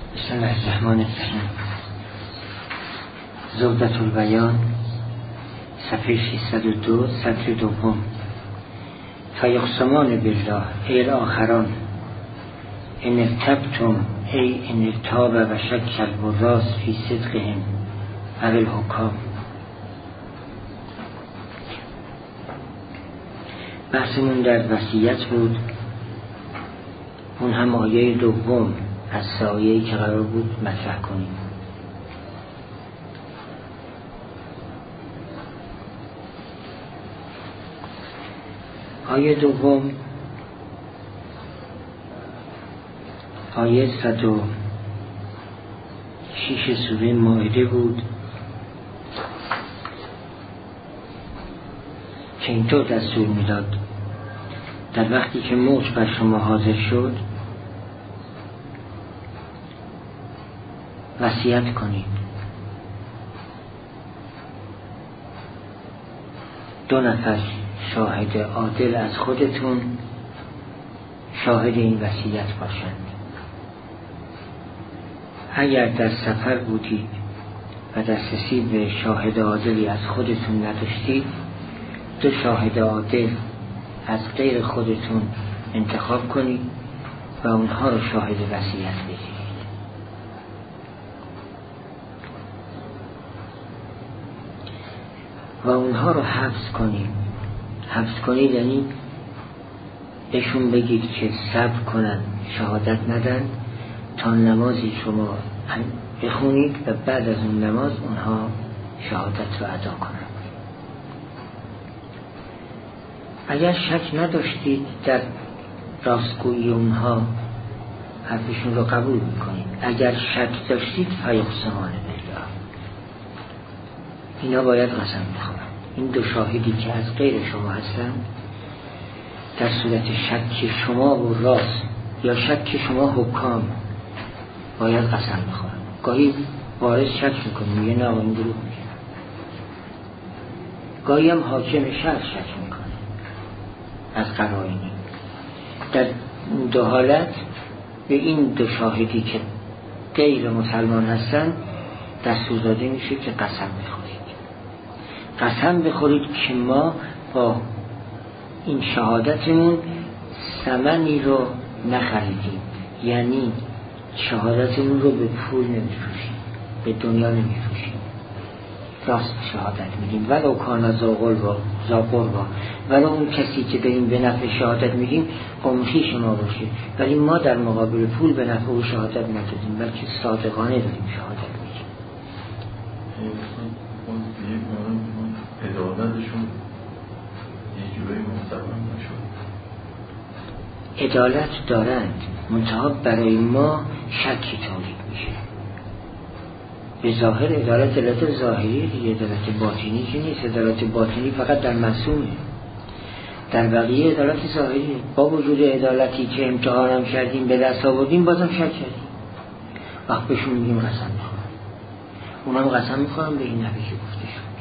بسم الله الرحمن الرحیم. زبدة البیان، صفحه 602، سطر دوم. فیقسمان بالله ای الاخران ان ارتبتم ای ان ارتاب و شک البراس فی صدقهم او الحکام. بحثمون در وصیت بود. اون هم آیه دوم از آیه‌ای که قرار بود مطرح کنیم. آیه دوم آیه 106 سوره مائده بود که اینطور دستور میداد: در وقتی که موت بر شما حاضر شد وصیت کنید. 2 نفر شاهد عادل از خودتون شاهد این وصیت باشند. اگر در سفر بودید و دسترسی به شاهد عادلی از خودتون نداشتید، 2 شاهد عادل از غیر خودتون انتخاب کنید و اونها رو شاهد وصیت بگیرید. و اونها رو حبس کنید. حبس کنید یعنی بهشون بگید که صبر کنن، شهادت ندن تا نمازی شما بخونید و بعد از اون نماز اونها شهادت رو ادا کنن. اگر شک نداشتید در راستگویی اونها، حرفشون رو قبول میکنید. اگر شک داشتید فیقسمان بالله، اینا باید قسم بخورن. این 2 شاهدی که از غیر شما هستن در صورت شک شما و راست یا شک شما حکام باید قسم بخورن. گاهی وارث شک میکنه میگه نه این دروغ میگه، گاهی هم حاکم شهر شک میکنه از قرائنی. در 2 حالت به این 2 شاهدی که غیر مسلمان هستن دستور داده میشه که قسم بخورید. قسم بخورید که ما با این شهادتمون ثمنی رو نخریدیم، یعنی شهادتمون رو به پول نمیفروشیم، به دنیا نمیفروشیم، راست شهادت میدیم. ولو کان ذا قربا، ولو اون کسی که داریم به نفع شهادت میدیم قومخی شما باشه، ولی ما در مقابل پول به نفع او شهادت ندادیم، بلکه صادقانه داریم شهادت میدیم. عدالتشون یه جوری مستقیم نشد. عدالت دارند، منتها برای ما شکی تولید میشه. به ظاهر عدالت ظاهری دیگه، عدالت باطنی که نیست. عدالت باطنی فقط در معصومه، در بقیه عدالت ظاهری. با وجود عدالتی که امتحانم کردیم به دست آوردیم بازم شک کردیم. وقت بهشون میگیم قسم میخورم، اونم قسم میخورم به این نبی که گفته شد.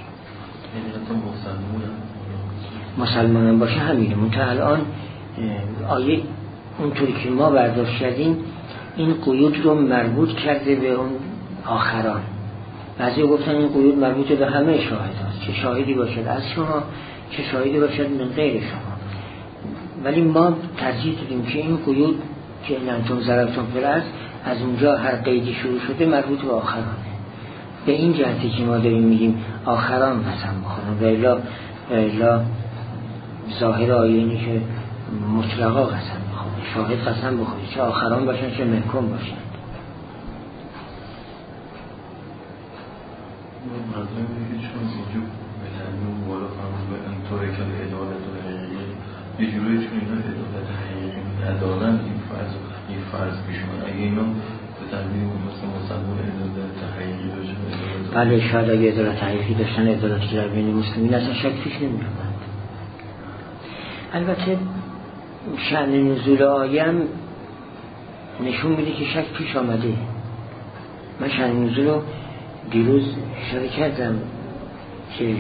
مسلمان باشه همینه. منتها الان آیه اونطوری که ما برداشت کردیم این قیود رو مربوط کرده به اون آخران. بعضی گفتن این قیود مربوط به همه شاهد هست، چه شاهدی باشد از شما چه شاهدی باشد من غیر شما. ولی ما ترجیح دادیم که این قیود که انتم ضربتم فی الارض از اونجا هر قیدی شروع شده مربوط به آخرانه. به این جهتی که ما داریم میگیم آخران قسم بخورن، و الا ظاهر آیه اینه که مطلقا قسم بخورن، شاهد قسم بخوره، چه آخران باشن چه محکوم باشن. مردم میگه چون اینجا به تعمیم بالا فرمون به انطوری که عدالت و حقیقی یه جوری چون اینا عدالت حقیقی ندارن این فرض بیشون اگه اینا به تعمیم مثل مسلمان عدالت حقیقی داشتن. بله شاید اگه عدالت حقیقی داشتن، عدالتی که در بین مسلمین اصلا شک پیش نمی‌آمد. البته شأن نزول آیه نشون میده که شک پیش آمده. من شأن نزول رو دیروز اشاره کردم که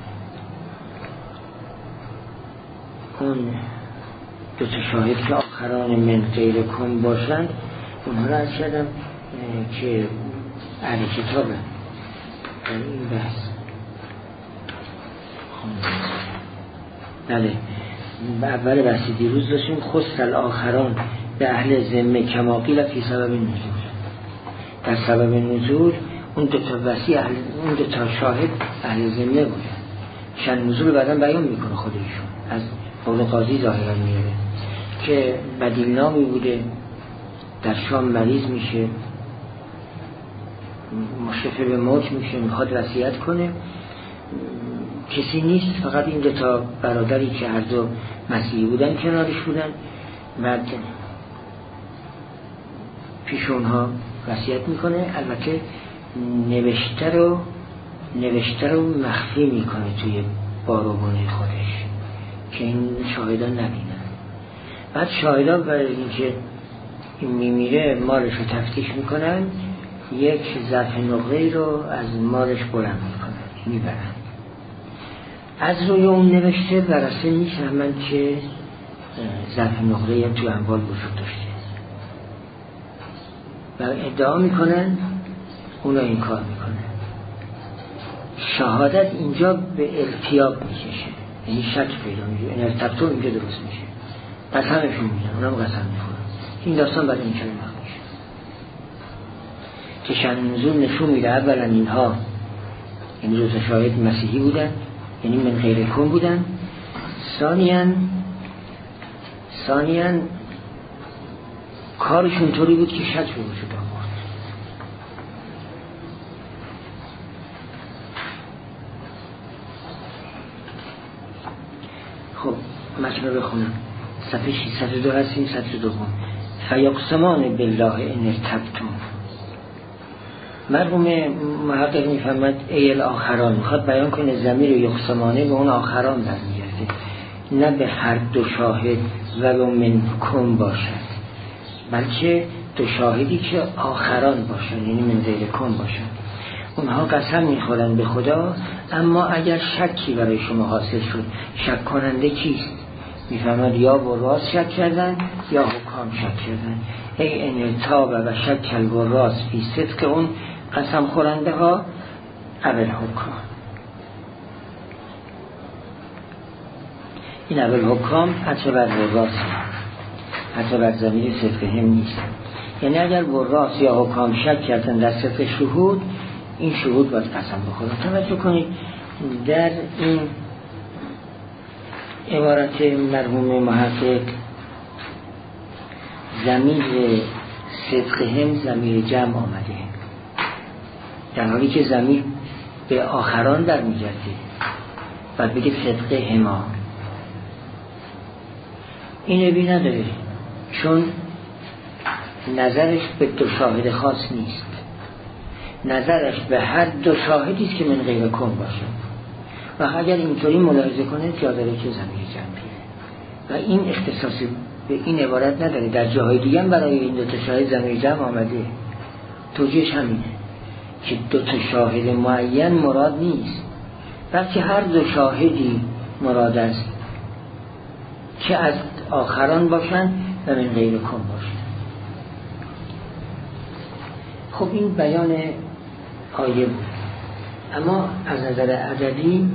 اون 2 شاهد که آخران من غیرکم باشند اونها رو از کردم که اهل کتابه این بحث. بله اول بحث دیروز داشتیم خص الاخران به اهل ذمه کما قیل فی سبب نزول. در سبب نزول اون دوتا وسیع اون دوتا شاهد اهل ذمه بودن. شأن نزول بعداً بیان میکنه خودشون از قول قاضی ظاهرا میاره که بدیل نامی بوده در شام مریض میشه مشرف به موت میشه میخواد وصیت کنه کسی نیست فقط این دوتا برادری که هر دو مسیحی بودن کنارش بودن بعد پیش اونها وصیت میکنه البته نوشته رو مخفی میکنه توی باروبونه خودش که این شاهدان نبینن. بعد شاهدان برای اینکه این میمیره مالش رو تفتیش میکنن یک ظرف نقره رو از مالش بلند میکنن میبرن. از روی اون نوشته برسه میفهمن که ظرف نقره هم توی اموال وجود داشته و ادعا میکنن اونا این کار میکنن. شهادت اینجا به ارتیاب میکشه یعنی شک پیدا میشه این ارتبطو اینجا درست میشه قسمشون میدن اونا هم قسم میخورن. این داستان بعد اینجا نقل میشه که شأن نزول نشون میده اولا اینها این روز شاهد مسیحی بودن یعنی من غیر کن بودن. ثانیاً کارشون طوری بود که شک به وجود آورد. خب متن رو بخونم صفحه 602 هستیم. 602 فیقسمان بالله ان ارتبتم. مرحوم محقق میفهمد ای الاخران میخواد بیان کنه ضمیر یقسمانه به اون آخران برمیگرده نه به هر دو شاهد و به منکم باشد بلکه دو شاهدی که آخران باشن یعنی من غیر کن باشن. اونها قسم میخورن به خدا اما اگر شکی برای شما حاصل شد شک کننده کیست؟ میفهمد یا براس شک کردن یا حکام شک کردن. ای انرتاب و شک البراس فی صدق اون قسم خورنده ها اول حکام. این اول حکام حتی بر براس حتی بر ضمیر صدق هم نیست. یعنی اگر براس یا حکام شک کردن در صدق شهود این شهود باید قسم بخورن. توجه کنید در این عبارت مرحوم محقق ضمیر صدق هم ضمیر جمع آمده در حالی که ضمیر به آخران در میگرده و بگه صدق هما. این عیبی نداره چون نظرش به دو شاهد خاص نیست نظرش به هر دو شاهدی است که من غیر کن باشه و اگر اینطوری ملاحظه کنه جا داره که ضمیر جمعیه و این اختصاصی به این عبارت نداره. در جاهای دیگه هم برای این دو تا شاهد ضمیر جمع آمده. توجیهش همینه که دو تا شاهد معین مراد نیست بلکه هر دو شاهدی مراد است که از آخران باشن و من غیر کن باشن. خب این بیان آیه بود. اما از نظر عددی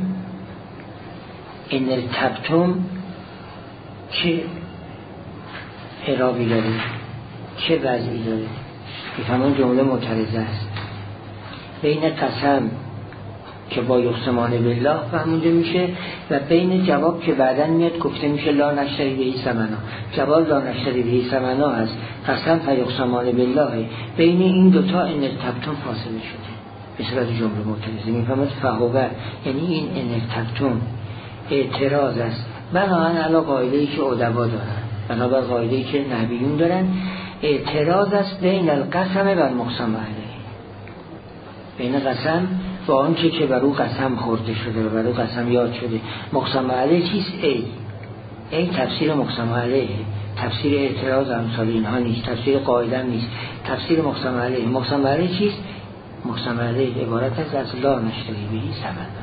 ان ارتبتم چه اعرابی داره چه وضعی داره؟ همون جمله معترضه است. بین قسم که با یقسمان بالله فهمونده میشه و بین جواب که بعداً میاد گفته میشه لا نشتری بهی ثمنا. جواب لا نشتری بهی ثمنا هست قسم فیقسمان بالله. بین این دوتا ان ارتبتم فاصله شده به صورت جمله معترضه. میفهمد فهوه یعنی این ان ارتبتم اعتراض است بنابراین علا قاعده‌ای که ادبا دارن بنابر قاعده‌ای که نحویون دارن اعتراض است بین القسم و المقسم علیه. بین قسم با آنچه که بر او قسم خورده شده و بر او قسم یاد شده. مقسم علیه چیست؟ ای تفسیر مقسم علیه تفسیر اعتراض امثال اینها نیست تفسیر قاعده نیست تفسیر مقسم علیه. مقسم علیه چیست؟ مقسم علیه عبارت است از لا نشتری بهی ثمنا.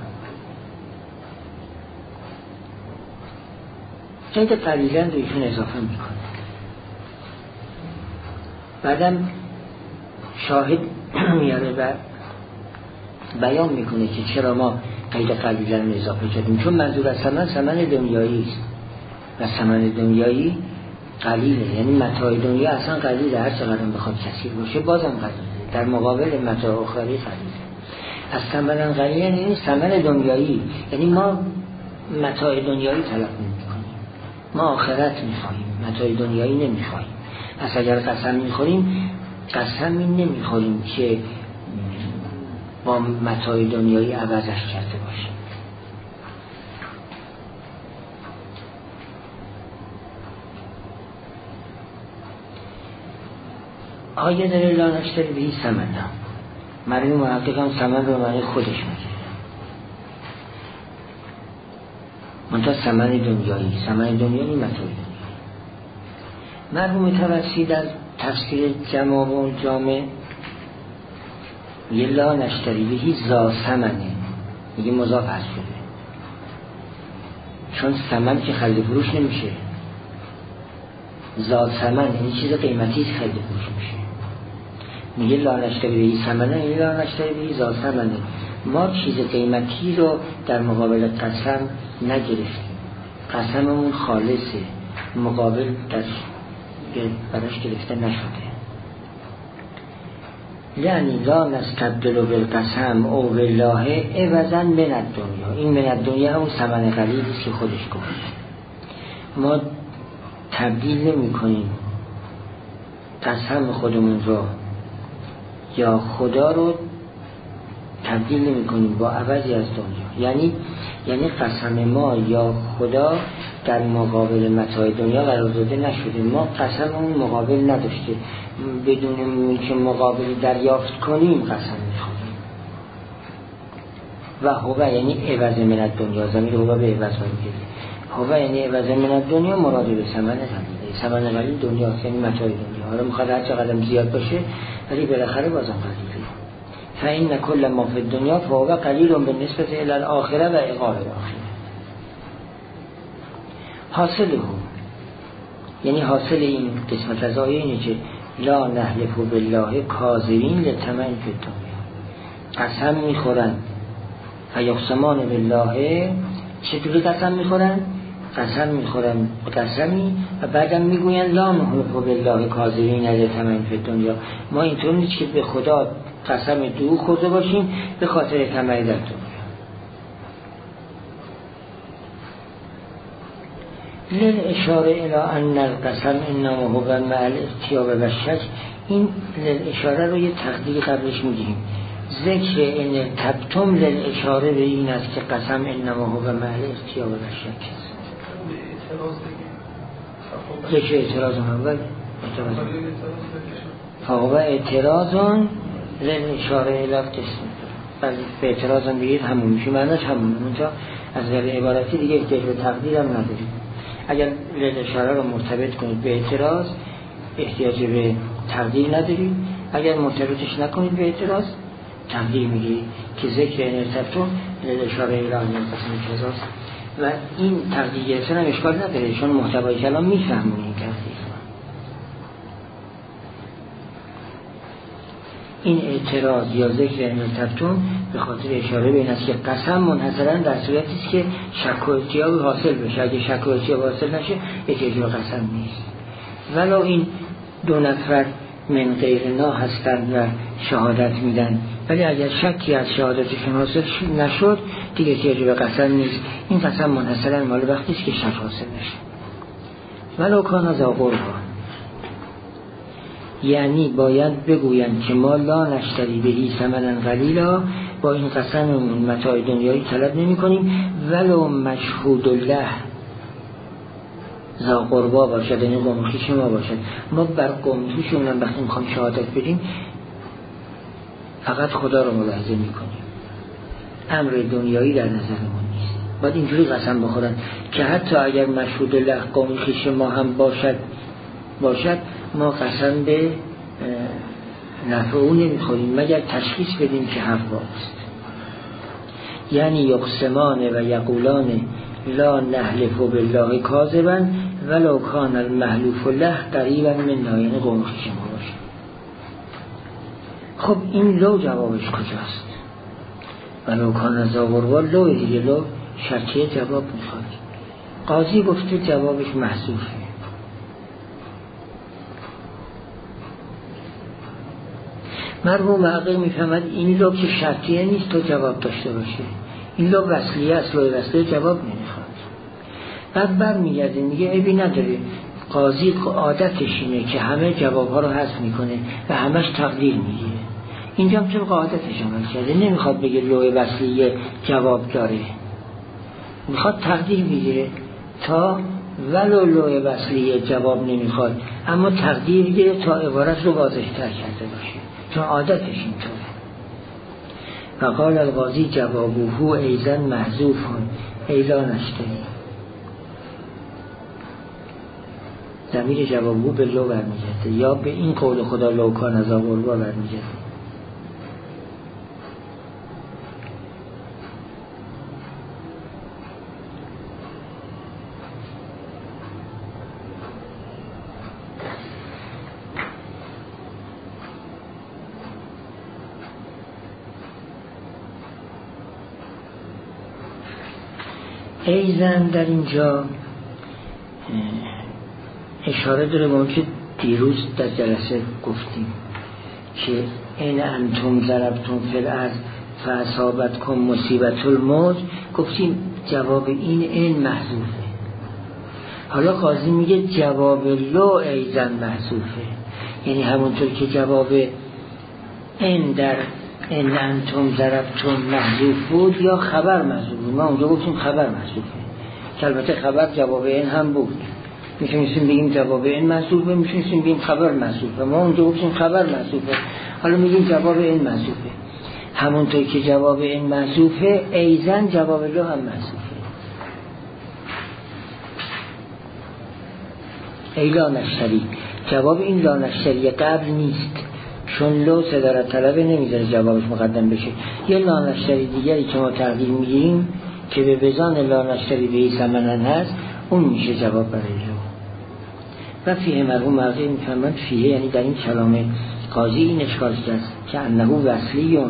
قید قلیلن رو ایشون اضافه میکنه. بعدم شاهد میاره و بیان میکنه که چرا ما قید قلیلا اضافه کردیم، چون منظور از ثمن دنیایی است و ثمن دنیایی قلیله، یعنی متاع دنیا اصلا قلیله، هر چقدر بخواد کثیر باشه بازم قلیله، در مقابل متاع اخروی قلیله. از ثمن قلیل یعنی ثمن دنیایی، یعنی ما متاع دنیایی طلب نمی‌کنیم، ما آخرت می‌خوایم، متاع دنیایی نمی‌خوایم. پس اگر قسم می‌خوریم قسمی نمی‌خوریم که با متاع دنیایی عوضش کرده باشیم. آیه داره لا نشتری بهی ثمن، مرحوم محقق هم ثمن رو معنی خودش میگه، منتها ثمن دنیایی، ثمن دنیایی متاع دنیایی. مرحوم توسی در تفسیر جماع و جامع یه لا نشتری بهی ذا ثمنه، میگه مضاف هست شده، چون ثمن که خرید فروش نمیشه، ذا ثمن یعنی چیز قیمتی خرید فروش میشه. میگه لا نشتری بهی ثمنه، یعنی لا نشتری بهی ذا ثمنه، ما چیز قیمتی رو در مقابل قسم نگرفتیم، قسممون خالصه، مقابل براش گرفته نشده. یعنی لا نستبدل بالقسم او بالله عوضا من الدنیا، این من الدنیا همون ثمن قلیلی است که خودش گفت. ما تبدیل نمی کنیم قسم خودمون رو یا خدا رو تبدیل نمی کنیم با عوضی از دنیا، یعنی قسم ما یا خدا در مقابل متاع دنیا قرار داده نشده، ما قسممون مقابل نداشته، بدون که مقابل دریافت کنیم قسم میخوریم. و هو یعنی عوض من الدنیا، ضمیر هو به عوض میگه، هو یعنی عوض من الدنیا مراد به ثمن قلیل، ثمن قلیل دنیاست، یعنی متاع دنیا. حالا میخواد هر چقدر زیاد باشه ولی بالاخره بازم قلیله. فإن كل ما في الدنيا فهو قليل بالنسبة إلى الآخرة و عقاب الآخرة. حاصله، یعنی حاصل این قسمت از آیه اینه که لا نحلف بالله کاذبین لطمع فی الدنیا، قسم میخورن و یقسمان بالله، چطوری قسم میخورن؟ قسم میخورن به قسمی و بعدم میگوین لا نحلف بالله کاذبین لطمع فی الدنیا، ما اینطور نیست که به خدا قسم دروغ خورده باشیم به خاطر طمع در دنیا. للاشاره الى ان القسم انما هو مع الاستیاب و الشک، این للاشاره رو یه تقدیر قبلش میگیم، ذکر این تبتم للاشاره به این است که قسم انما هو مع الاستیاب و الشک است. ذکر اعتراض اول فهو اعتراضون للاشاره الى قسم، بله به اعتراض هم بگید همون میشه، معنیش همونه، منتها از غیر عبارتی دیگه احتیاج به تقدیر هم ندارید. اگر للاشاره رو مرتبط کنید به اعتراض احتیاج به تقدیر ندارید، اگر مرتبطش نکنید به اعتراض تقدیر میگید که ذکر انرتبتون للاشاره الى قسم کذاست و این تقدیر گرفتن هم اشکال نداره، چون محتوای کلام میفهمون این تقدیر. این اعتراض یا ذکر انرتبتون به خاطر اشاره به این است که قسم منحصرا در صورتی است که شک و ارتیاب حاصل بشه، اگه شک و ارتیاب حاصل نشه احتیاج به قسم نیست. ولو این دو نفر من غیرنا هستند و شهادت میدن، ولی اگر شکی از شهادتشون حاصل نشد دیگه احتیاج به قسم نیست، این قسم منحصرا مال وقتی است که شک حاصل نشه. ولو کان ذا قربا، یعنی باید بگویند که ما لا نشتری بهی ثمنا قلیلا، با این قسممون متاع دنیایی طلب نمی کنیم، ولو مشهود الله ذا قربا باشد، یعنی قوم خویش ما باشد، ما بر قوم خویشمون هم وقتی میخوایم شهادت بدیم فقط خدا رو ملاحظه می کنیم، امر دنیایی در نظرمون نیست. باید اینجوری قسم بخورن که حتی اگر مشهود الله قوم خویش ما هم باشد ما قسم به نفع او نمیخوریم مگر تشخیص بدیم که حق است. یعنی یقسمان و یقولان لا نحلف بالله کاذبا ولو کان المحلوف له قریبا منا، یعنی قوم خویش ما باشه. خب این لو جوابش کجاست؟ ولو کان ذا قربی لو دیگه، لو شرطیه جواب میخواد. قاضی گفته جوابش محذوفه. مرحوم عقل میفهمد این لو که شرطیه نیست تو جواب داشته باشه، این لو وصلیه است، لو وصلیه جواب نمیخواد. بعد برمیگرده میگه عیبی نداره، قاضی عادتش اینه که همه جوابها رو حذف میکنه و همش تقدیر میگیره. اینجا هم طبق عادتش عمل کرده، نمیخواد بگه لو وصلیه جواب داره، میخواد تقدیر بگیره تا ولو لو وصلیه جواب نمیخواد اما تقدیر گیره تا عبارت رو واضح تر کرده باشه، چون عادتش اینطوره. و قال القاضی جوابه ایضا محذوف ایلا نشتری، ضمیر جوابه به لو برمیگرده یا به این قول خدا لو کان ذا قربی برمیگرده. ایزن در اینجا اشاره داره به اون که دیروز در جلسه گفتیم که این انتم ضربتم فی الارض فاصابتکم مصیبت الموت، گفتیم جواب این محذوفه. حالا قاضی میگه جواب لو ایزن محذوفه، یعنی همونطور که جواب این در این انتم ضربتم محذوف بود یا خبر محذوف بود. ما اونجا گفتیم خبر محذوفه، که البته خبر جواب این هم بود، میتونستیم بگیم جواب این محذوفه، میتونستیم بگیم خبر محذوفه. ما اونجا گفتیم خبر محذوفه، حالا میگیم جواب این محذوفه. همونطور که جواب این محذوفه ایزن جواب لو هم محذوفه. ای لا نشتری، جواب این لا نشتری قبل نیست، چون لو صدارت طلبه نمیذاره جوابش مقدم بشه. یه لا نشتری دیگری که ما تقدیر میگیریم که به بزان لا نشتری به ثمنن هست، اون میشه جواب برای لو. و فیه مرحوم عقیل میفهمند فیه یعنی در این کلام قاضی این اشکال است که انه وصلیون،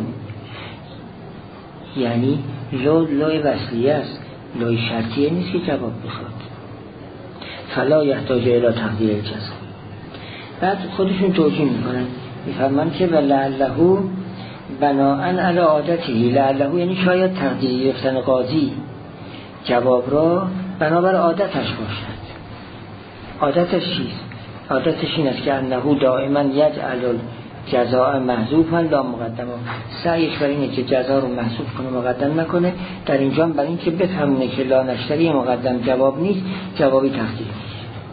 یعنی لو وصلیه است، لو شرطیه نیست که جواب بخواد. فلا یحتاج الی تقدیر الجزا. بعد خودشون توجیه میکنن، میفهمن که ولعله بناءً علی عادته، لعله یعنی شاید تقدیر گرفتن قاضی جواب را بنابر عادتش باشد. عادتش چیست؟ عادتش این است که انه دائما یجعل جزاء محذوفا لا مقدمه، سعیش بر اینه که جزا رو محذوف کنه مقدم نکنه. در اینجا برای اینکه بفهمونه که لا نشتری مقدم جواب نیست، جوابی تقدیر نیست.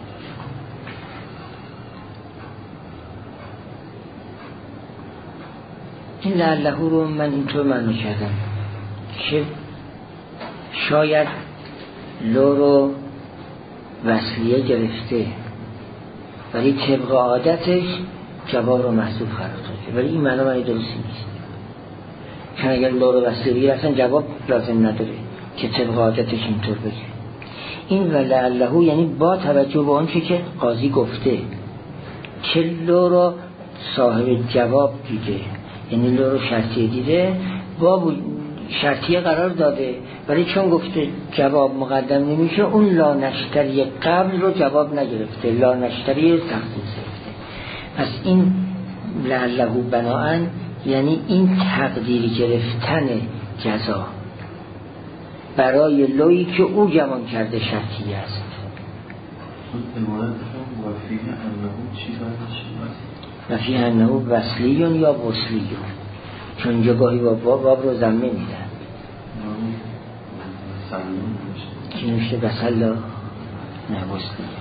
این لعله رو من اینطور معنی کردم که شاید لو رو وصلیه گرفته ولی طبق عادتش جواب رو محذوف قرار داده، ولی این معنی درستی نیست، چون اگر لو رو وصلیه بگیره اصلا جواب لازم نداره که طبق عادتش اینطور بگه. این ولعله یعنی با توجه به اون که قاضی گفته که لو رو صاحب جواب دیده، یعنی لو رو شرطیه دیده، با شرطیه قرار داده، ولی چون گفته جواب مقدم نمیشه، اون لا نشتری قبل رو جواب نگرفته، لا نشتری تقدیر گرفته. پس این لعله بناءً یعنی این تقدیر گرفتن جزا برای لویی که او گمان کرده شرطیه است. و فیه انه وصلیون یا وصلیون، چون اینجا گاهی باب رو ضمه میدن که نوشته بسلا نه وصلیون.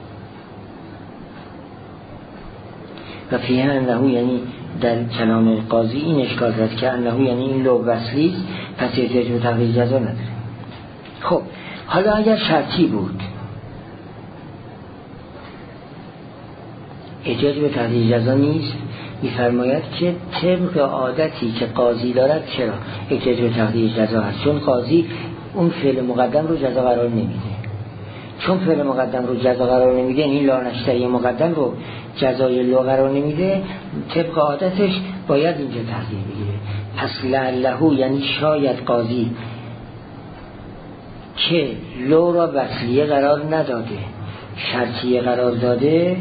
و فیه انه یعنی در کلام قاضی این اشکال داد که انه یعنی این لو وصلی، پس احتیاج به تقدیر جزا نداره. خب حالا اگر شرطی بود احتیاج به تقدیر جزا نیست، می‌فرماید که طبق عادتی که قاضی دارد چرا احتیاج به تقدیر جزا هست، چون قاضی اون فعل مقدم رو جزا قرار نمیده. چون فعل مقدم رو جزا قرار نمیده، این لا نشتری مقدم رو جزای لو قرار نمیده، طبق عادتش باید اینجا تقدیر بگیره. پس لعله یعنی شاید قاضی که لو را وصلیه قرار نداده شرطیه قرار داده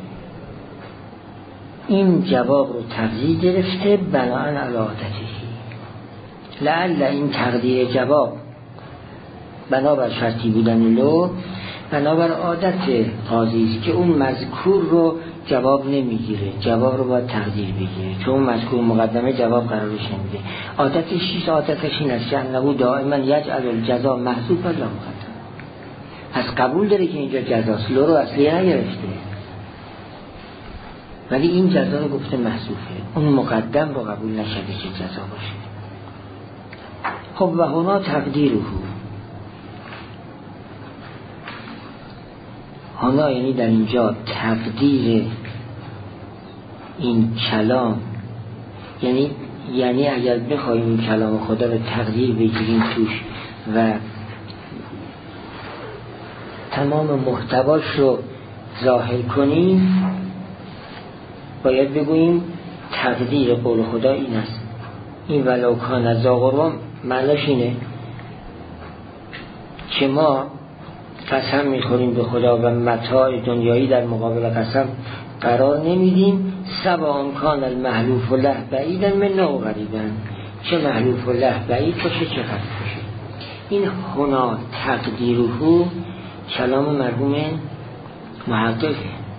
این جواب رو تقدیر گرفته بناءً علی عادته. لعل این تقدیر جواب بنابر شرطی بودن لو بنابر عادت قاضی است که اون مذکور رو جواب نمیگیره، جواب رو باید تقدیر بگیره چون مذکور مقدمه جواب قرارش نمیده. عادتش چیست؟ عادتش این است که انه دائما یجعل الجزا محذوفا لا مقدم. پس قبول داره که اینجا جزاست، لو رو اصلی نگرفته ولی این جزا رو گفته محذوفه، اون مقدم رو قبول نشده که جزا باشه. خب و هنا تقدیره، هنا یعنی در اینجا تقدیر این کلام، یعنی اگر بخوایم این کلام خدا رو تقدیر بگیریم توش و تمام محتواش رو ظاهر کنیم باید بگوییم تقدیر قول خدا این است. این ولو کان ذا قربی معناش اینه که ما قسم میخوریم به خدا و متاع دنیایی در مقابل قسم قرار نمیدیم، سواء کان المحلوف له بعیدا منا و قریبا، چه محلوف له بعید باشه چه قریب باشه. این هنا تقدیره کلام مرحوم محققه،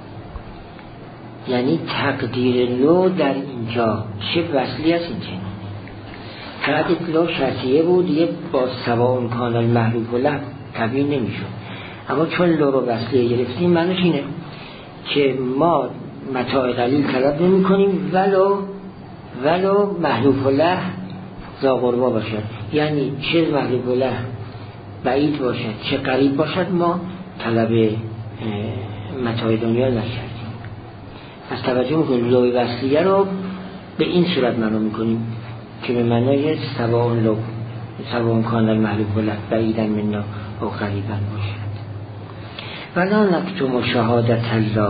یعنی تقدیر لو در اینجا چه وصلی است این چنین که لو شرطیه بود دیگه با سواء کان المحلوف له تبیین نمیشد، اما چون لو رو وصلیه گرفتیم معنیش اینه که ما متاع قلیل طلب نمی کنیم ولو محلوف له ذا قربی باشد، یعنی چه محلوف له بعید باشد چه قریب باشد ما طلب متاع دنیا نکردیم. از توجه میکنیم لو وصلیه رو به این صورت معنا میکنیم که به معنای سواء کان المحلوف له بعیدا منا و قریبا باشد. ولا نکتم شهادت الله،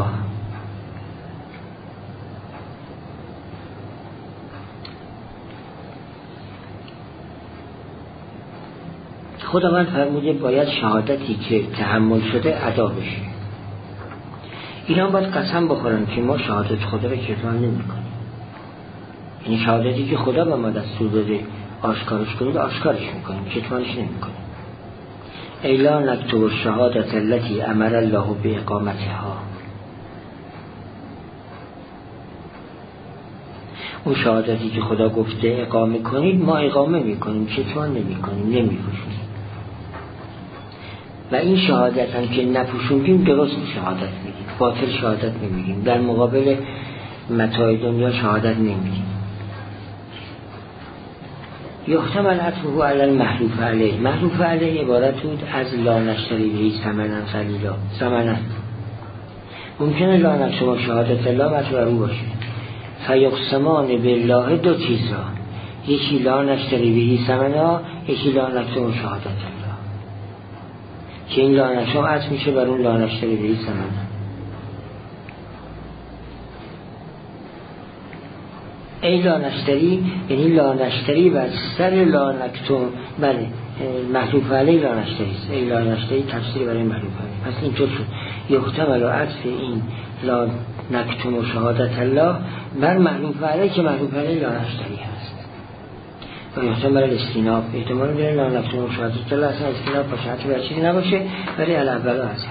خداوند فرموده باید شهادتی که تحمل شده ادا بشه. اینا باید قسم بخورن که ما شهادت خدا رو کتمان نمی کنیم، یعنی شهادتی که خدا به ما دستور داده آشکارش کنید آشکارش میکنیم، کتمانش نمی کنیم. ایلا نکتب الشهادت التي امر الله باقامتها، اون شهادتی که خدا گفته اقامه کنید ما اقامه میکنیم، کتمان نمی کنیم، نمیپوشونیم. و این شهادت هم که نپوشونیم درست شهادت میگیم، باطل شهادت نمیگیم، در مقابل متاع دنیا شهادت نمیگیم. یحتمل عطفه علی المحلوف علیه، محلوف علیه عبارت بود از لا نشتری بهی ثمنا قلیلا، ثمنا ممکنه لا نکتم شهادت الله مطلوب رو باشه. فیقسمان بالله دو چیز را، یکی لا نشتری بهی ثمنا، یکی لا نکتم شهادت الله، که این لا نکتم عطف میشه بر اون لا نشتری بهی ثمنا. ای لا نشتری یعنی لا نشتری و سر لا نکتم، بله محلوف علیه لا نشتری است، ای لا نشتری تفسیر برای محلوف علیه. پس اینطور شد یحتمل عطف این لا نکتم و شهادت الله بر محلوف علیه که محلوف علیه لا نشتری هست. و یحتمل الاستیناف، احتمال میره لا نکتم و شهادت الله اصلا استیناف باشه، حتی بر چیزی نباشه ولی الاول هست،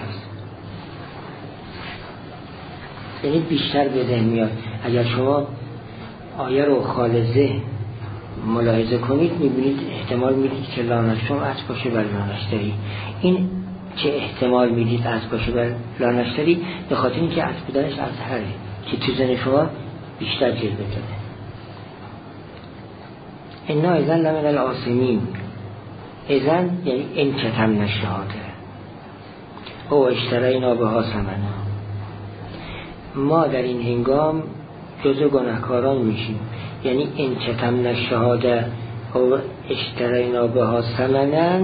یعنی بیشتر به ذهن میاد. اگر شما آیه رو خالصه ملاحظه کنید میبینید احتمال میدید که لا نکتم عطف باشه بر لا نشتری. این که احتمال میدید عطف باشه بر لا نشتری به خاطر اینکه عطف بودنش اظهره که تو ذهن شما بیشتر جلوه داده. انا اذن لمن العاصمین، اذن یعنی ان کتمنا الشهاده او اشترینا بها ثمنا، ما در این هنگام جزء گناهکاران میشیم، یعنی ان کتمنا الشهاده او اشترینا بها ثمنا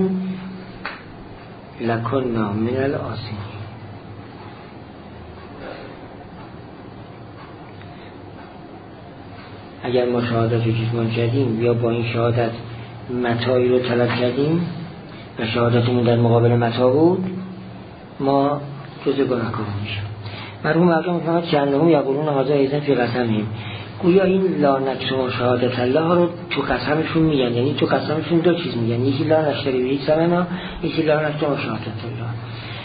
لکنا من العاصمین. اگر ما شهادت رو کتمان کردیم یا با این شهادت متاعی رو طلب کردیم و شهادتمون در مقابل متاع بود، ما جزء گناهکاران میشیم. مرحوم مرجع میفرماید که انهم یقولون هذا ایضا فی قسمهم، گویا این لا نکتم شهادت الله رو تو قسمشون میگن، یعنی تو قسمشون دو چیز میگن، یکی لا نشتری به ثمنا، یکی لا نکتم شهادت الله.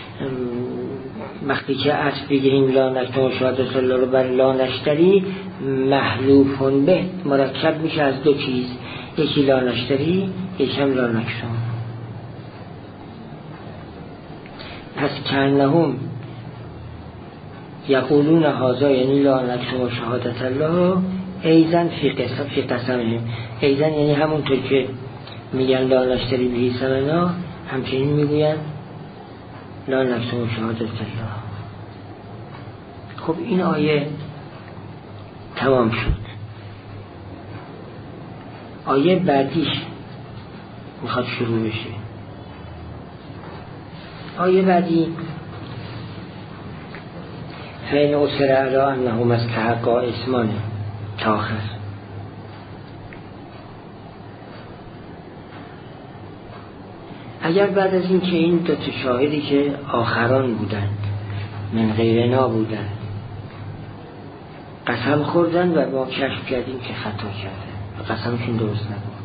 وقتی که اصل بگیریم لا نکتم شهادت الله رو بر لا نشتری، محلوفون به مرکب میشه از دو چیز، یکی لا نشتری، یکی هم لا نکتم. پس کانهم یقولون هذا یعنی لا نکتم شهادت الله ایضا فی قسمهم، ایضا یعنی همونطور که میگن لا نشتری به ثمنا، همچنین میگوین لا نکتم شهادت الله. خب این آیه تمام شد. آیه بعدیش میخواد شروع بشه. آیه بعدی فین اصر علا انهم استحقا اسمان تاخر. اگر بعد از این که این دو تا شاهدی که آخران بودند من غیرنا بودند قسم خوردن و ما کشف کردیم که خطا کردن و قسمشون درست نبود،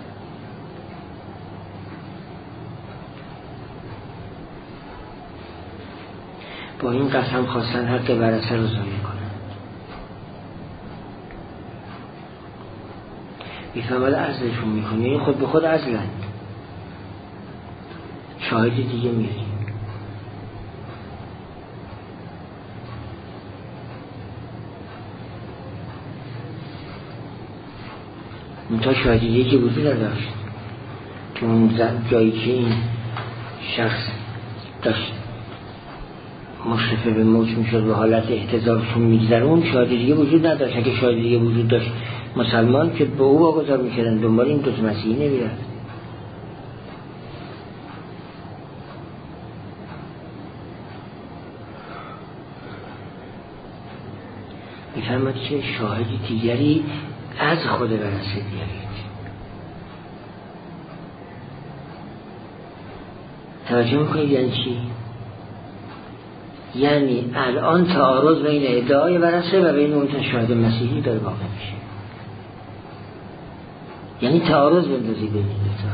با این قسم خواستن حق ورثه رو ضایع کنن. میفهمد عزلشون میکنه، این خود به خود عزلند. شاهد دیگه میاریم. منتها شاهدی یکی وجود نداشت که اون جایی که این شخص داشت مشرفه به موت میشد و حالت احتضارشون میگذرون، شاهدی دیگه وجود نداشت. اگه شاهدی دیگه وجود داشت مسلمان که به او واگذار میکردن، دنبال این دوست مسیحی نمیرد. میفهمد که شاهدی دیگری از خود ورثه بیارید. توجه میکنید یعنی چی؟ یعنی الان تعارض بین ادعای ورثه و بین اون شاهد مسیحی داره واقع میشه. یعنی تعارض بندازید بین این دو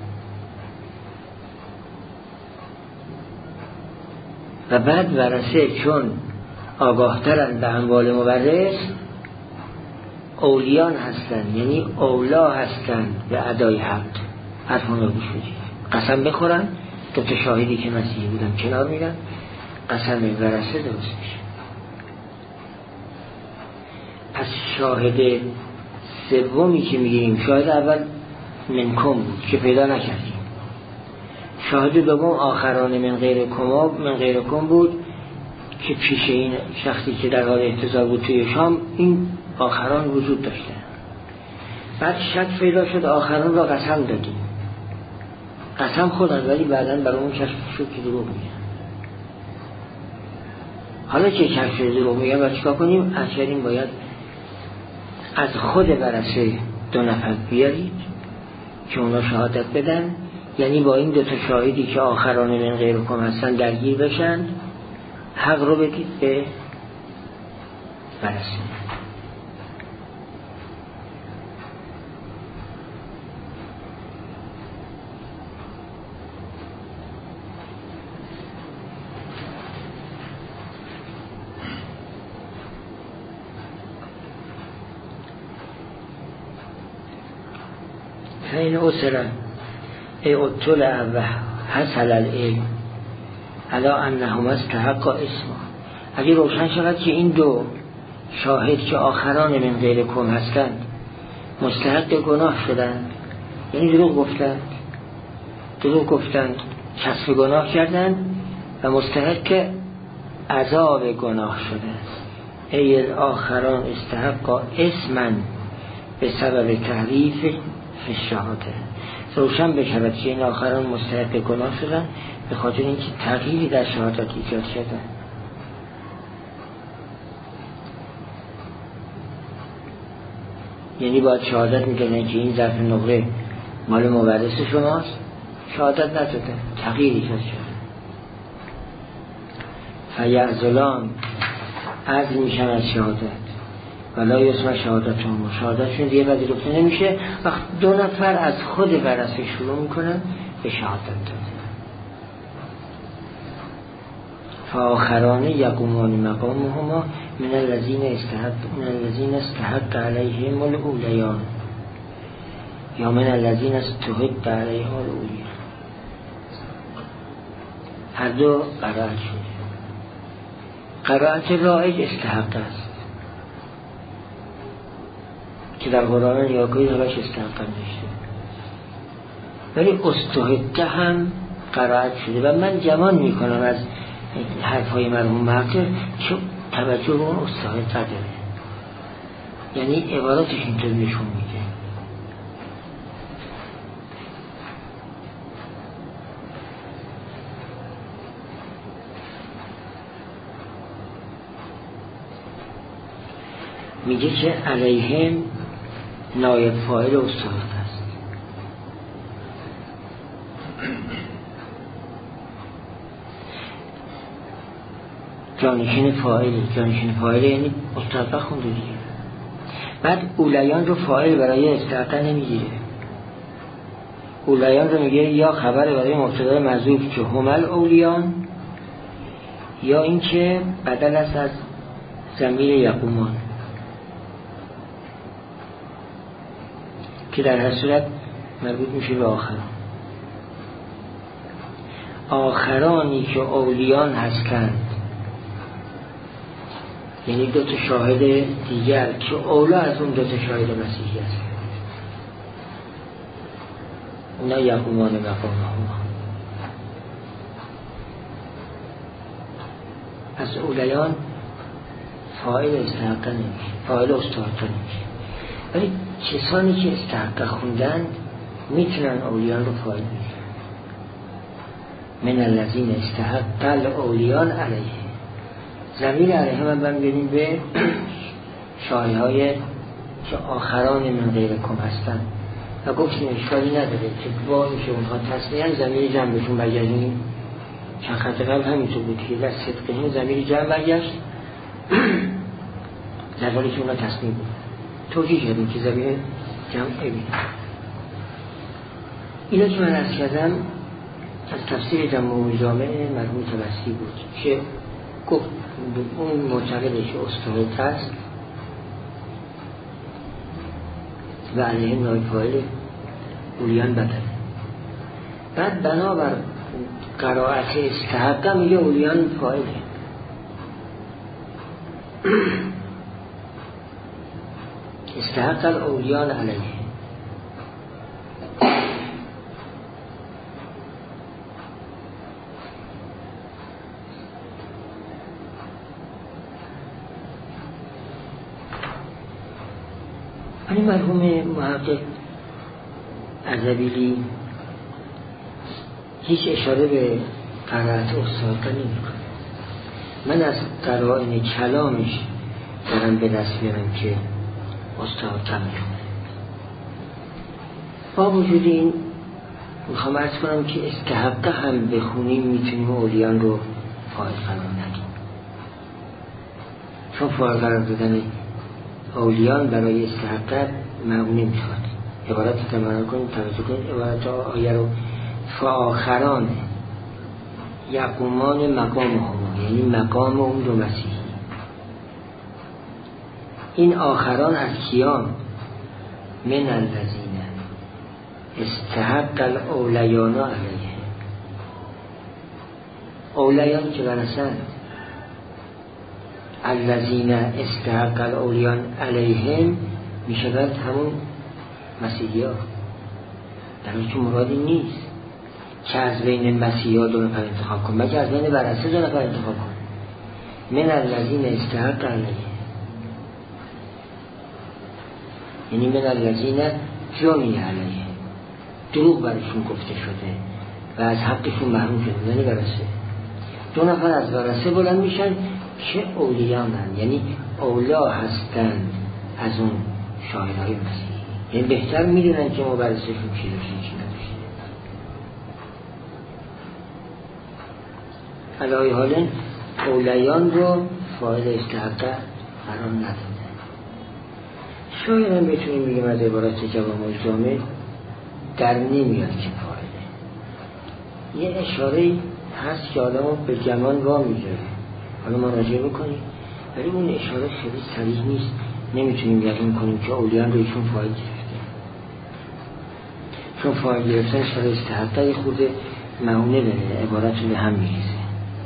تا. و بعد ورثه چون آگاهترن به اموال مورث، اولیان هستن، یعنی اولا هستن به ادای حق. حرفان رو گوش بدید. قسم بخورن، دو تا شاهدی که مسیحی بودن کنار میرن، قسم ورثه درست میشه. پس شاهد سومی که میگیریم، شاهد اول منکم بود که پیدا نکردیم، شاهد دوم آخران من غیرکم بود که پیش این شخصی که در حال احتضار بود توی شام این آخران وجود داشته. بعد شک پیدا شد، آخران را قسم دادیم، قسم خودن ولی بعداً برای اون کشف شد که دروغ میگن. حالا که کشف شد دروغ میگن باید چیکار کنیم؟ اکثرین باید از خود ورثه دو نفر بیارید که اونا شهادت بدن، یعنی با این دو تا شاهدی که آخران من غیرکم هستن درگیر بشن، حق رو بدید به ورثه. این اصلا ای اطلع و حصل العلم علا انهم استحقا اسما. اگه روشن شود که این دو شاهد که آخران من غیرکم هستند مستحق گناه شدند، یعنی دروغ گفتند، کسب گناه کردند و مستحق عذاب گناه شدند. ای الاخران استحقا اسما به سبب تحریف فی الشهاده. روشن بشود که این آخران مستحق گناه شدن به خاطر اینکه تغییری در شهادت ایجاد شده. یعنی باید شهادت میدادن که این ظرف نقره مال مورث شماست، شهادت ندادن، تغییر ایجاد شد. فیعزلان عزل میشن از شهادت ولا یسمع شهادتهم، شهادتشون دیگه پذیرفته نمیشه. وقت دو نفر از خود ورثه شروع میکنن به شهادت دادن. فآخران یقومان مقامهما من الذین استحق علیهم الاولیان یا من الذین استحق علیهم الاولیان. هر دو قرائت شده. قرائت رایج استحق است که در قرآن یاکوی همش استحق نشده، ولی استحق هم قرائت شده. و من جوان میکنم از حرفهای مرحوم مقدر که توجه به اون استحق داره، یعنی عباراتش اینطور نشون میده. میگه که علیهم نایب فاعل استحق است. جانشین فاعل یعنی مستحق خونده دیگه. بعد اولیان رو فاعل برای استحق نمیگیره، اولیان رو میگه یا خبر برای مبتدا محذوف که همل اولیان، یا اینکه بدل است از ضمیر یقومان که در هر صورت مربوط میشه به آخرانی که اولیان هستند، یعنی دو تا شاهد دیگر که اولا از اون دو تا شاهد مسیحی هست، اونا یقومان مقامهما. از اولیان فاعل استحق نمیشه، فاعل استحق نمیشه، ولی کسانی که استحق خوندن میتونن اولیان رو فاعل بگیرن. من الذین استحق الاولیان علیه، ضمیر علیه من برمیگردیم به شایعه های که آخران من غیرکم هستن و گفتیم اشکالی نداره که با میشه اونها تصمیه ضمیر جمع بهشون برگردیم. چند خط قبل همینطور بود که در صدقه ضمیر جمع برگشت در حالی که اونها تصمیم بود. توجیه کردیم که ضمیر جمع ببینیم. اینا که من عرض کردم از تفسیر جمع جامع مرحوم طبسی بود که گفت اون معتقدش استحق است و علیه نایب فاعل اولیان بدل. بعد بنابر قرائت استحق میگه اولیان فاعله. استحق الاولیان علیه. این مرحوم محقق اردبیلی هیچ اشاره به قرائت استحق نمی‌کنه. من از قرائن کلامش دارم به دست میارم که استحق می‌کنه. با وجود این میخوام عرض کنم که استحق هم بخونیم میتونیم اولیان رو فاعل قرار ندیم، چون فاعل قرار دادن اولیان برای استحقاق معمول نمیخواد. عبارت تمرین کنید، توجه کنید عبارت آیه رو. فآخران یقومان مقامهما، یعنی مقام اون دو مسیحی. این آخران از کیان؟ من الذین استحق الاولیان علیه، اولیان که برسند الذین استحق الاولیان علیهم میشود همون مسیحی ها، در حالی که مرادی نیست که از بین مسیحی ها دو نفر انتخاب کن، بلکه از بین ورثه دو نفر انتخاب کن. من الذین استحق علیه یعنی من الذین جنی علیه، دروغ برشون گفته شده و از حقشون محروم شده، یعنی ورثه. دو نفر از ورثه بلند میشن که اولیان هستند، یعنی اولا هستند از اون شاهدهای مسیحی، یعنی بهتر میدونن که مبارزشون چی داشته چی نداشته. علای حال اولیان رو فاعل استحقه قرار نداده. شاید هم بتونیم بگیم از عبارت جوامع جامع در نمیاد که فاعله. یه اشاره هست که آدمو به گمان وا میذاره، حالا ما راجع بکنیم، ولی اون اشاره خیلی صریح نیست، نمیتونیم یقین کنیم که اولیان رو ایشون فاعل گرفته، چون فاعل گرفتن اشاره استحقه خود معونه به عبارت رو به هم میریزه.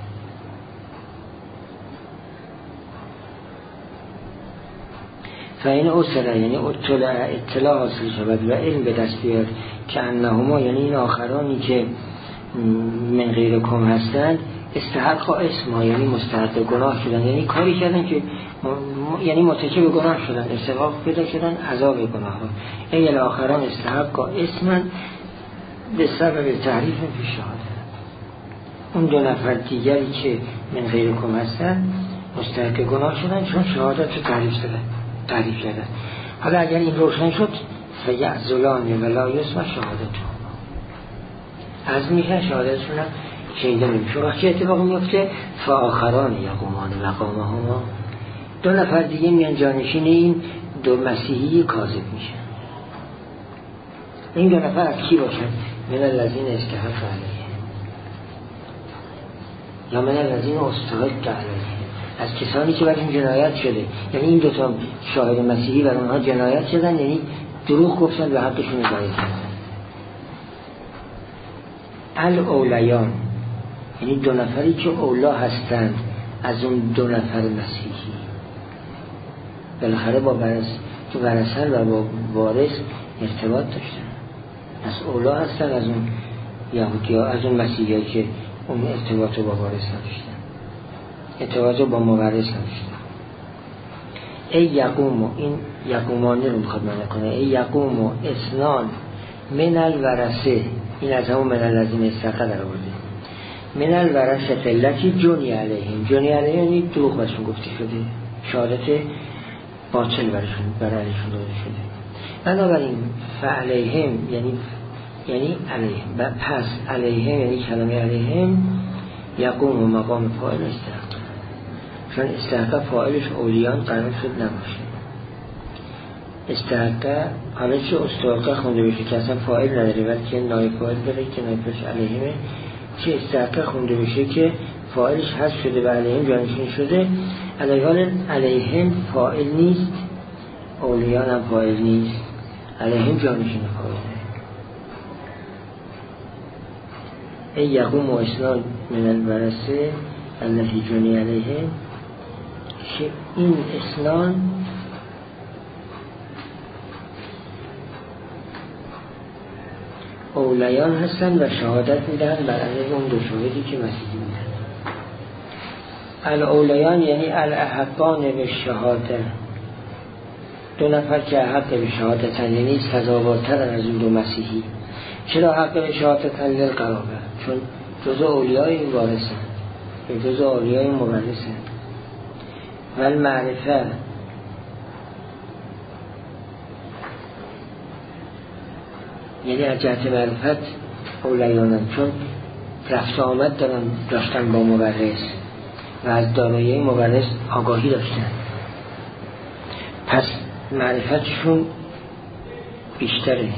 فاین اصلا یعنی اطلاع حاصل شود و علم به دست بیاد که انهما یعنی این آخرانی که من غیر کم هستند استحق اسم یعنی مستحق گناه شدن، یعنی کاری کردن که یعنی مرتکب گناه شدن، استحقاق پیدا کردن عذاب گناه ها. این الاخران استحق اسم به سبب تحریف فی شهاده. اون دو نفر دیگری که من غیر کم هستند مستحق گناه شدن چون شهادت رو تعریف کردن. حالا اگر این روشن شد فیعزلان ولا یسمع شهادت از میشن شهادتشون هم شنیده نمیشه. وقتی اتفاق میفته فآخران یقومان مقامه هما، دو نفر دیگه میان جانشین این دو مسیحی کاذب میشن. این دو نفر از کی باشن؟ من الذین استحق علیه یا من الذین استحق علیه، از کسانی که برشون جنایت شده، یعنی این دوتا شاهد مسیحی بر اونها جنایت شدن، یعنی دروغ گفتن به حقشون ادعای کردن. الاولیان یعنی دو نفری که اولا هستند از اون دو نفر مسیحی، بالاخره با ورثه و با وارث ارتباط داشتن، از اولا هستن از اون یهودی ها، از اون مسیحی ها که اون ارتباط با وارث نداشتن، ارتباط با مورث نداشتن. ای یقوم، این یقومانه رو میخواد معنی کنه، ای یقوم اسنان من الورثه، این از همون من الذین استحق در آورده، من الورثه التی جنی علیهم، جنی علیهم یعنی دروغ برشون گفته شده، شهادت باطل برشون داده شده. بنابراین فعلیهم یعنی علیهم، پس علیهم یعنی کلمه علیهم یقوم و مقام فاعل استحق، چون استحق فاعلش اولیان قرار شد نباشه. استحق حالا چه استحقه خونده بشه که اصلا فاعل نداره بلکه نایب فاعل داره که نایبش علیهمه، چه استحق خونده بشه که فاعلش حذف شده و علیهم جانشین شده. علیهان علیهم فاعل نیست، اولیان هم فاعل نیست، علیهم جانشین فاعله. ای یقوم و اسنان من الورثه التی جنی علیهم، که این اسنان اولیان هستن و شهادت میدن بر علیه اون دو شاهدی که مسیحی بودن. الاولیان یعنی الاحقان به شهاده، دو نفر که حق به شهادتن یعنی سزاوارترن از اون دو مسیحی. چرا حق به شهادتن؟ للقرابه، چون جزء اولیای این وارثن، جزء اولیای این مورثن. و المعرفه یعنی از جهت معرفت اولیانن، چون رفت آمد داشتن با مورث و از دارایی مورث آگاهی داشتن، پس معرفتشون بیشتره.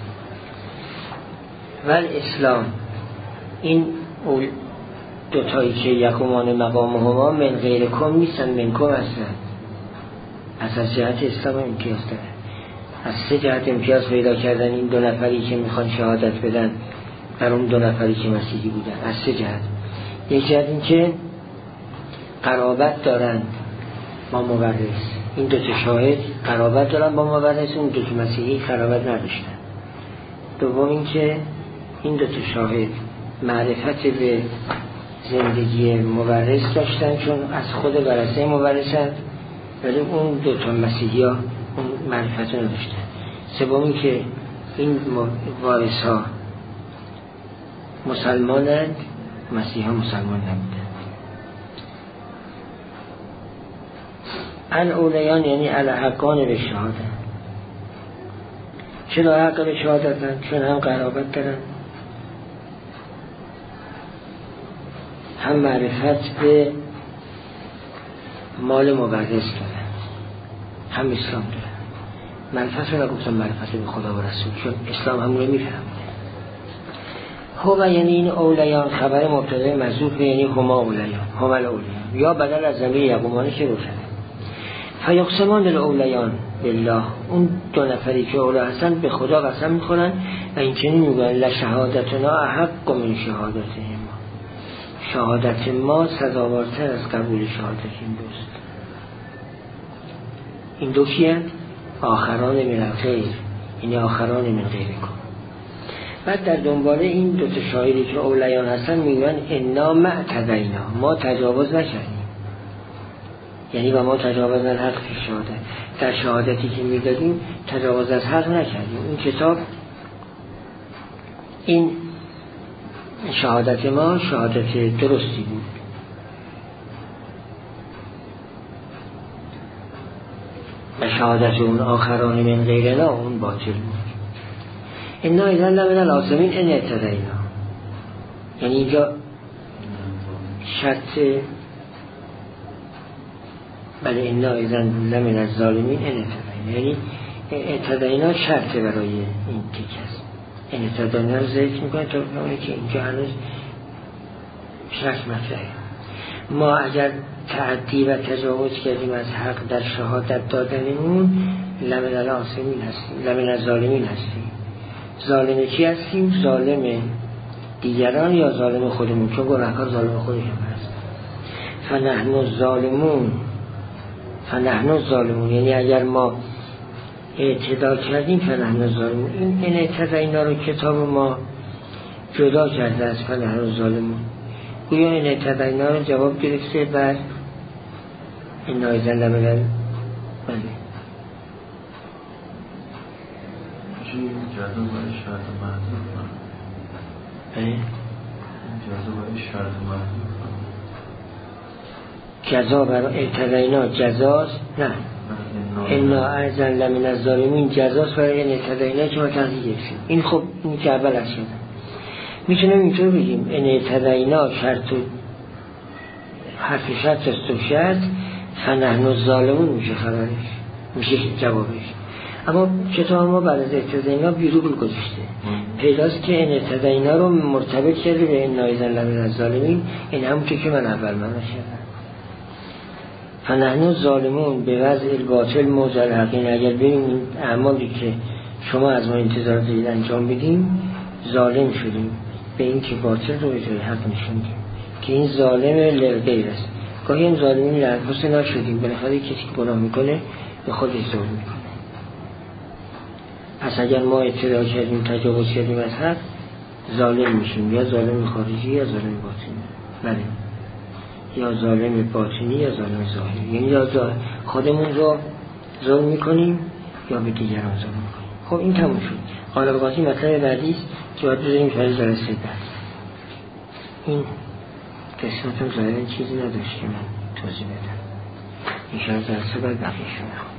و الاسلام این دوتایی که یقومان مقام هما من غیر کم نیستن، من کم هستن، از جهت اسلام امتیاز داره. از سه جهت امتیاز پیدا کردن این دو نفری که میخوان شهادت بدن بر اون دو نفری که مسیحی بودن، از سه جهت. یک جهت این که قرابت دارن با مورث، این دو تا شاهد قرابت دارن با مورث، اون دو تا مسیحی قرابت نداشتن. دوم این که این دو تا شاهد معرفت به زندگی مورث داشتن چون از خود ورثه مورثن، ولی اون دو تا مسیحی ها اون معرفت نداشتن. سومی که این وارث ها مسلمانند، مسیحی ها مسلمان نبودند. الاولیان یعنی الحقان به شهاده، چرا حق به شهادت دارن؟ چون هم قرابت دارن، هم معرفت به مال مبرز دارن، هم اسلام دارن. معرفت رو نگفتم معرفت به خدا و رسول، چون اسلام همون رو میفهمه. هو یعنی این اولیان خبر مبتدای محذوف، یعنی هما اولیان، هما الاولیان، یا بدل از ضمیر یقومانه که روشنه. فیقسمان الاولیان بالله، اون دو نفری که اولا هستن به خدا قسم میخورن و این چنین میگن لشهادتنا احق من شهادت ما، شهادت ما سزاوارتر از قبول شهادت این دوست. این دو کیه؟ آخران من غیر، این آخران من غیر کن. بعد در دنباله این دو تا شاهدی که اولیان هستن میگن انا معتدینا، ما تجاوز نکردیم، یعنی با ما تجاوز از حق فی شهادت، در شهادتی که میدادیم تجاوز از حق نکردیم. این کتاب، این شهادت ما شهادت درستی بود. و شهادت اون آخران من غیرنا اون باطل بود. انا اذن لمن الآثمین ان اعتدینا، یعنی اینجا شرط، بله انا اذن لمن الظالمین ان اعتدینا، یعنی اعتدینا شرط برای این تیک است. این اعتدینا رو ذکر میکنه تا اونی که اینجا هنوز شرط مطرحه. ما اگر تعدی و تجاوز کردیم از حق در شهادت دادنمون لمن الآثمین هستیم، لمن الظالمین هستیم. ظالم کی هستیم؟ ظالم دیگران یا ظالم خودمون؟ چون گناهکار ظالم خودشون هست. فنحن الظالمون، یعنی اگر ما اعتدا کردیم فنحن الظالمون. این اعتدا اینا رو کتاب ما جدا کرده از فنحن الظالمون. گویا این اعتدا اینا رو جواب گرفته بر این نایزن لمنل. بله جزا برای شرط محضوب جزا برای شرط محضوب جزا برای اعتدینا جزاست؟ نه، انا اعزن لمن الظالمین جزاست برای این اعتدینا که ما تحضیح گرفتیم. این خب این که اول از شده میتونم اینطور بگیم این اعتدینا شرط و حرف شرط است و شرط، فنحن الظالمون میشه خبرش، میشه جوابش. اما کتاب ما بعد از اعتدینا بیرون گذاشته، پیداست که این اعتدینا رو مرتبط کرده به این نایزن لمن الظالمین. این همون که من اول من شدم. فنحن الظالمون به وضع الباطل موضع الحقین، اگر بریم این اعمالی که شما از ما انتظار دارید انجام بدیم ظالم شدیم به این که باطل رو به جای حق نشوندیم که این ظالم لغیر است. گاهی هم ظالمین لغیر نشدیم، بالاخره کسی که گناه میکنه به خودش ظلم میکنه. پس اگر ما اعتدا کردیم تجاوز کردیم از حد ظالم میشیم، یا ظالم خارجی یا ظالم باطنی. بله، یا ظالم باطنی یا ظالم ظاهری، یعنی یا خودمون رو ظلم میکنیم یا به دیگران ظلم میکنیم. خب این تموم شد. حالا بقاطی مطلب بعدی است که باید بذاریم فرض جلسه بعد. این قسمت هم ظاهرا چیزی نداشت که من توضیح بدم. این شاید جلسه بعد بقیه شد.